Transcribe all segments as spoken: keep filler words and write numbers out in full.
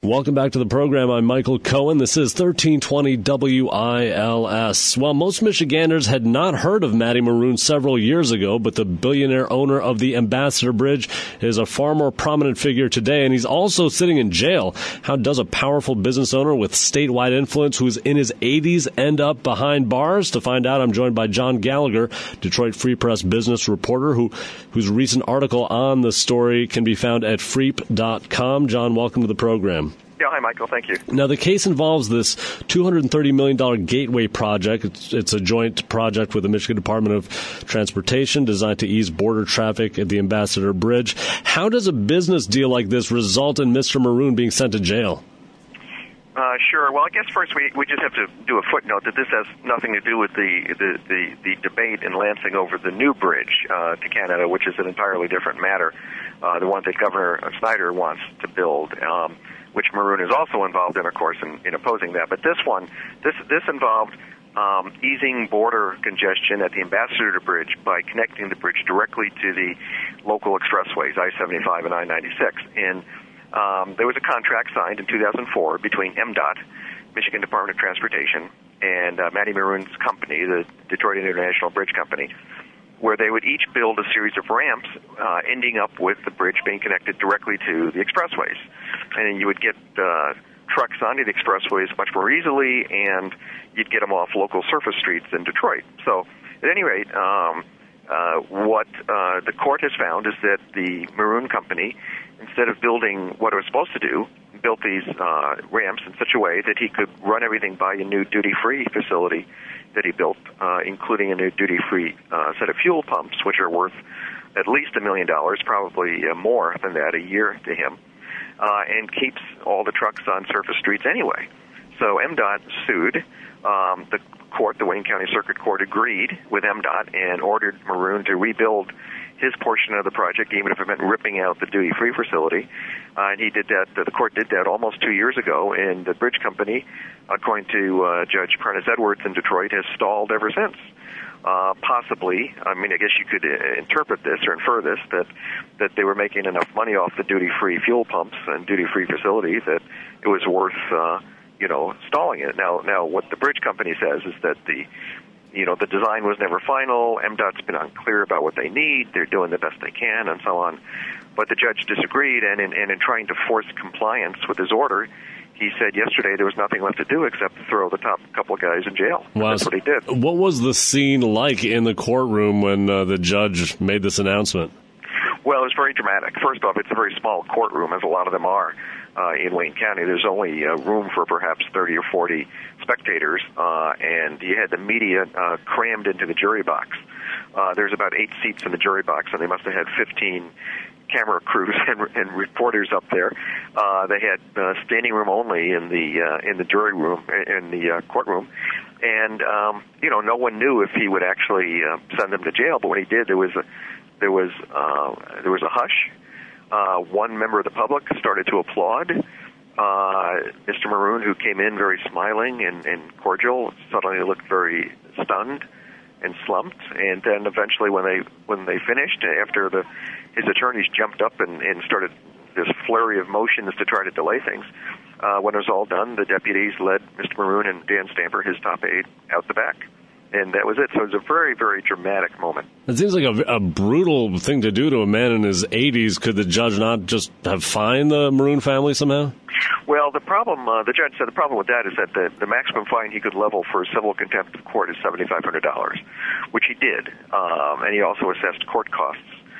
Welcome back to the program. I'm Michael Cohen. This is thirteen twenty W I L S. Well, most Michiganders had not heard of Matty Maroon several years ago, but the billionaire owner of the Ambassador Bridge is a far more prominent figure today, and he's also sitting in jail. How does a powerful business owner with statewide influence who's in his eighties end up behind bars? To find out, I'm joined by John Gallagher, Detroit Free Press business reporter, who whose recent article on the story can be found at freep dot com. John, welcome to the program. Yeah, hi, Michael. Thank you. Now, the case involves this two hundred thirty million dollars gateway project. It's, it's a joint project with the Michigan Department of Transportation designed to ease border traffic at the Ambassador Bridge. How does a business deal like this result in Mister Maroon being sent to jail? Uh, sure. Well, I guess first we, we just have to do a footnote that this has nothing to do with the, the, the, the debate in Lansing over the new bridge uh, to Canada, which is an entirely different matter, uh, the one that Governor Snyder wants to build. Um, which Maroon is also involved in, of course, in, in opposing that. But this one, this this involved um, easing border congestion at the Ambassador Bridge by connecting the bridge directly to the local expressways, I seventy-five and I ninety-six. And um, there was a contract signed in two thousand four between M DOT, Michigan Department of Transportation, and uh, Matty Maroon's company, the Detroit International Bridge Company, where they would each build a series of ramps uh, ending up with the bridge being connected directly to the expressways. And you would get uh, trucks onto the expressways much more easily, and you'd get them off local surface streets in Detroit. So, at any rate, um, uh, what uh, the court has found is that the Maroon Company, instead of building what it was supposed to do, built these uh, ramps in such a way that he could run everything by a new duty-free facility that he built, uh, including a new duty-free uh, set of fuel pumps, which are worth at least a million dollars, probably uh, more than that a year to him, uh, and keeps all the trucks on surface streets anyway. So M DOT sued. Um, the court, the Wayne County Circuit Court, agreed with M DOT and ordered Maroon to rebuild his portion of the project, even if it meant ripping out the duty-free facility. Uh, and he did that. The court did that almost two years ago, and the bridge company, according to uh, Judge Prentice Edwards in Detroit, has stalled ever since. Uh, possibly, I mean, I guess you could uh, interpret this or infer this, that that they were making enough money off the duty-free fuel pumps and duty-free facility that it was worth, uh, you know, stalling it. Now, now, what the bridge company says is that the You know, the design was never final. M DOT's been unclear about what they need. They're doing the best they can and so on. But the judge disagreed, and in, and in trying to force compliance with his order, he said yesterday there was nothing left to do except to throw the top couple of guys in jail. Wow. That's what he did. What was the scene like in the courtroom when uh, the judge made this announcement? Well, it was very dramatic. First off, it's a very small courtroom, as a lot of them are uh, in Wayne County. There's only uh, room for perhaps thirty or forty spectators, uh, and you had the media uh, crammed into the jury box. Uh, there's about eight seats in the jury box, and they must have had fifteen camera crews and, and reporters up there. Uh, they had uh, standing room only in the uh, in the jury room, in the uh, courtroom. And, um, you know, no one knew if he would actually uh, send them to jail, but when he did, there was a There was uh, there was a hush. Uh, one member of the public started to applaud. Uh, Mister Maroon, who came in very smiling and, and cordial, suddenly looked very stunned and slumped. And then eventually, when they when they finished, after the his attorneys jumped up and, and started this flurry of motions to try to delay things, uh, when it was all done, the deputies led Mister Maroon and Dan Stamper, his top aide, out the back. And that was it. So it was a very, very dramatic moment. It seems like a, a brutal thing to do to a man in his eighties. Could the judge not just have fined the Maroon family somehow? Well, the problem, uh, the judge said the problem with that is that the, the maximum fine he could level for civil contempt of court is seven thousand five hundred dollars, which he did. Um, and he also assessed court costs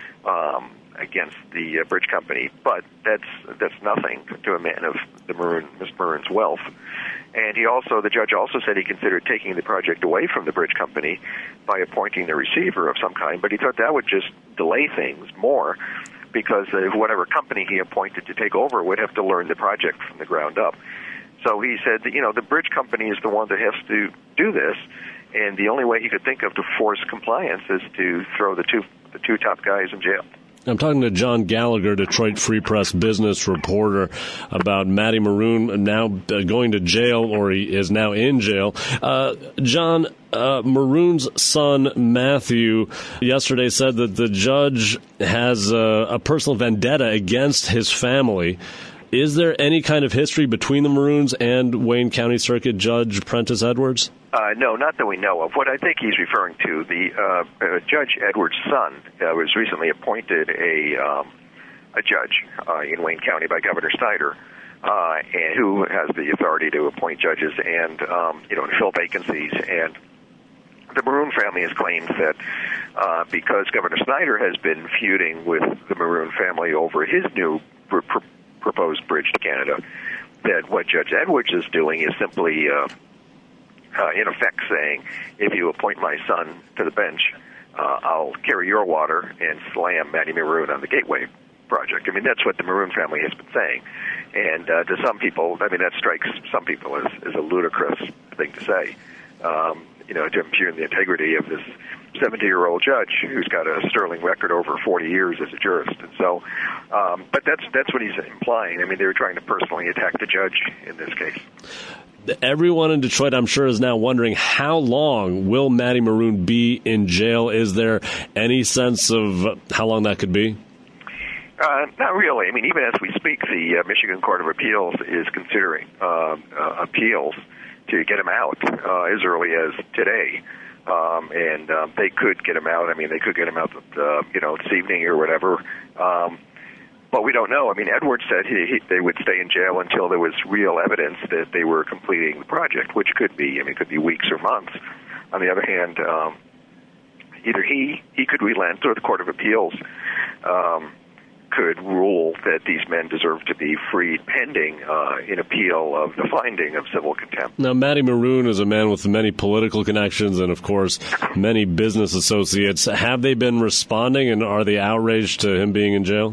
um, against the uh, bridge company. But that's that's nothing to a man of the Maroon, Mister Maroon's wealth. And he also, the judge also said he considered taking the project away from the bridge company by appointing the receiver of some kind, but he thought that would just delay things more because uh, whatever company he appointed to take over would have to learn the project from the ground up. So he said that, you know, the bridge company is the one that has to do this, and the only way he could think of to force compliance is to throw the two the two top guys in jail. I'm talking to John Gallagher, Detroit Free Press business reporter, about Matty Maroon now going to jail, or he is now in jail. Uh, John, uh, Maroon's son, Matthew, yesterday said that the judge has uh, a personal vendetta against his family. Is there any kind of history between the Maroons and Wayne County Circuit Judge Prentice Edwards? Uh, no, not that we know of. What I think he's referring to, the uh, uh, Judge Edwards' son uh, was recently appointed a um, a judge uh, in Wayne County by Governor Snyder, uh, and who has the authority to appoint judges and um, you know to fill vacancies. And the Maroon family has claimed that uh, because Governor Snyder has been feuding with the Maroon family over his new pr- pr- proposed bridge to Canada, that what Judge Edwards is doing is simply, uh, uh, in effect, saying, if you appoint my son to the bench, uh, I'll carry your water and slam Matty Maroon on the Gateway project. I mean, that's what the Maroon family has been saying. And uh, to some people, I mean, that strikes some people as, as a ludicrous thing to say. Um, you know, to impugn the integrity of this seventy-year-old judge who's got a sterling record over forty years as a jurist. And so, um, but that's that's what he's implying. I mean, they were trying to personally attack the judge in this case. Everyone in Detroit, I'm sure, is now wondering how long will Matty Maroon be in jail? Is there any sense of how long that could be? Uh, not really. I mean, even as we speak, the uh, Michigan Court of Appeals is considering uh, uh, appeals to get him out uh, as early as today. Um, and um, they could get him out. I mean, they could get him out, uh, you know, this evening or whatever. Um, but we don't know. I mean, Edwards said he, he, they would stay in jail until there was real evidence that they were completing the project, which could be, I mean, it could be weeks or months. On the other hand, um, either he, he could relent or the Court of Appeals um, could rule that these men deserve to be freed pending uh, an appeal of the finding of civil contempt. Now, Matty Maroon is a man with many political connections and, of course, many business associates. Have they been responding, and are they outraged to him being in jail?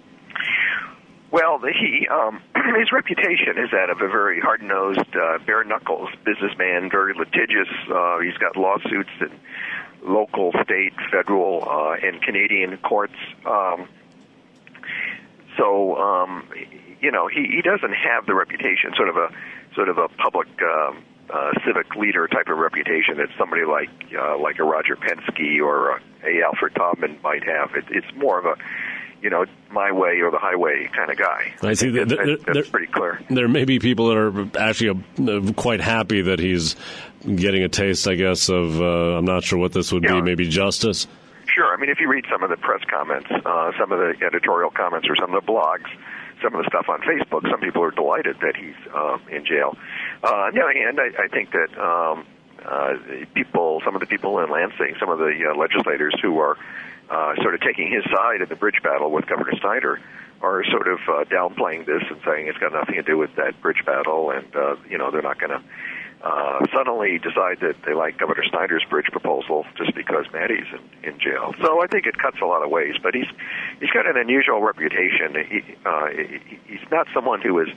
Well, he um, his reputation is that of a very hard-nosed, uh, bare-knuckles businessman, very litigious. Uh, he's got lawsuits in local, state, federal, uh, and Canadian courts. Um So, um, you know, he, he doesn't have the reputation, sort of a sort of a public um, uh, civic leader type of reputation that somebody like uh, like a Roger Penske or a Alfred Taubman might have. It, it's more of a, you know, my way or the highway kind of guy. I see. That, there, that's there, pretty clear. There may be people that are actually uh, quite happy that he's getting a taste, I guess, of, uh, I'm not sure what this would yeah. be, maybe justice. Sure. I mean, if you read some of the press comments, uh, some of the editorial comments, or some of the blogs, some of the stuff on Facebook, some people are delighted that he's um, in jail. Uh, on the other hand, I, I think that um, uh, people, some of the people in Lansing, some of the uh, legislators who are uh, sort of taking his side in the bridge battle with Governor Snyder are sort of uh, downplaying this and saying it's got nothing to do with that bridge battle, and uh, you know they're not going to Uh, suddenly decide that they like Governor Snyder's bridge proposal just because Matty's in, in jail. So I think it cuts a lot of ways. But he's he's got an unusual reputation. He, uh, he, he's not someone who is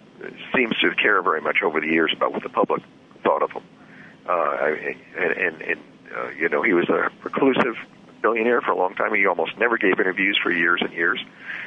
seems to care very much over the years about what the public thought of him. Uh, and and, and uh, you know, he was a reclusive billionaire for a long time. He almost never gave interviews for years and years,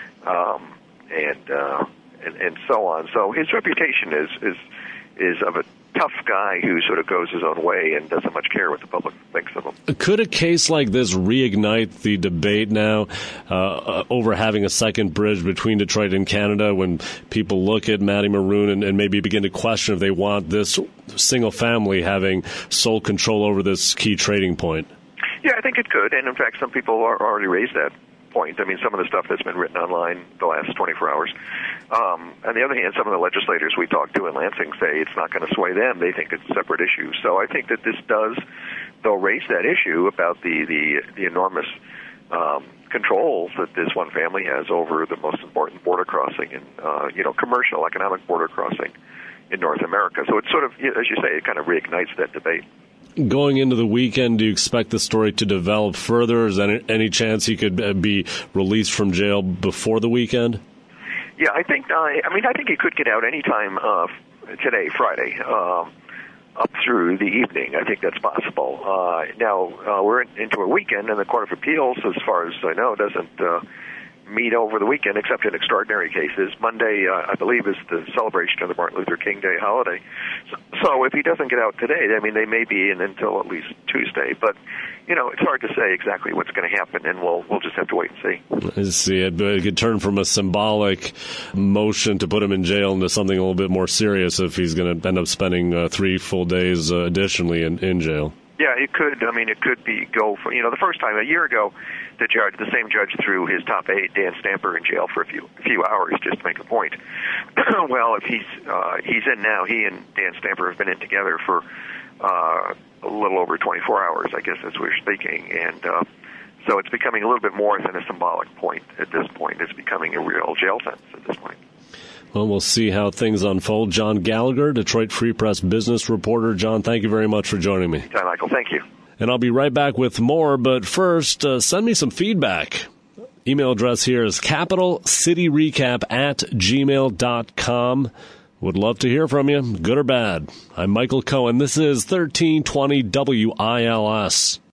um, and, uh, and and so on. So his reputation is is is of a tough guy who sort of goes his own way and doesn't much care what the public thinks of him. Could a case like this reignite the debate now uh, over having a second bridge between Detroit and Canada when people look at Matty Maroon and, and maybe begin to question if they want this single family having sole control over this key trading point? Yeah, I think it could. And, in fact, some people are already raised that point. I mean, some of the stuff that's been written online the last twenty-four hours. Um, on the other hand, some of the legislators we talked to in Lansing say it's not going to sway them. They think it's a separate issue. So I think that this does, though, raise that issue about the, the, the enormous um, controls that this one family has over the most important border crossing and, uh, you know, commercial, economic border crossing in North America. So it's sort of, as you say, it kind of reignites that debate. Going into the weekend, do you expect the story to develop further? Is there any, any chance he could be released from jail before the weekend? Yeah, I think. Uh, I mean, I think he could get out anytime uh, today, Friday, um, up through the evening. I think that's possible. Uh, now uh, we're in, into a weekend, and the Court of Appeals, as far as I know, doesn't uh, meet over the weekend, except in extraordinary cases. Monday, uh, I believe, is the celebration of the Martin Luther King Day holiday. So, so if he doesn't get out today, I mean, they may be in until at least Tuesday. But, you know, it's hard to say exactly what's going to happen, and we'll we'll just have to wait and see. I see it, but it could turn from a symbolic motion to put him in jail into something a little bit more serious if he's going to end up spending uh, three full days uh, additionally in, in jail. Yeah, it could. I mean, it could be go for, you know, the first time, a year ago, the judge, the same judge threw his top aide, Dan Stamper, in jail for a few a few hours just to make a point. Well, if he's uh, he's in now, he and Dan Stamper have been in together for uh, a little over twenty-four hours, I guess, as we're speaking. And uh, so it's becoming a little bit more than a symbolic point at this point. It's becoming a real jail sentence at this point. Well, we'll see how things unfold. John Gallagher, Detroit Free Press business reporter. John, thank you very much for joining me. Hi, Michael. Thank you. And I'll be right back with more, but first, uh, send me some feedback. Email address here is capital city recap at gmail dot com. Would love to hear from you, good or bad. I'm Michael Cohen. This is thirteen twenty W I L S.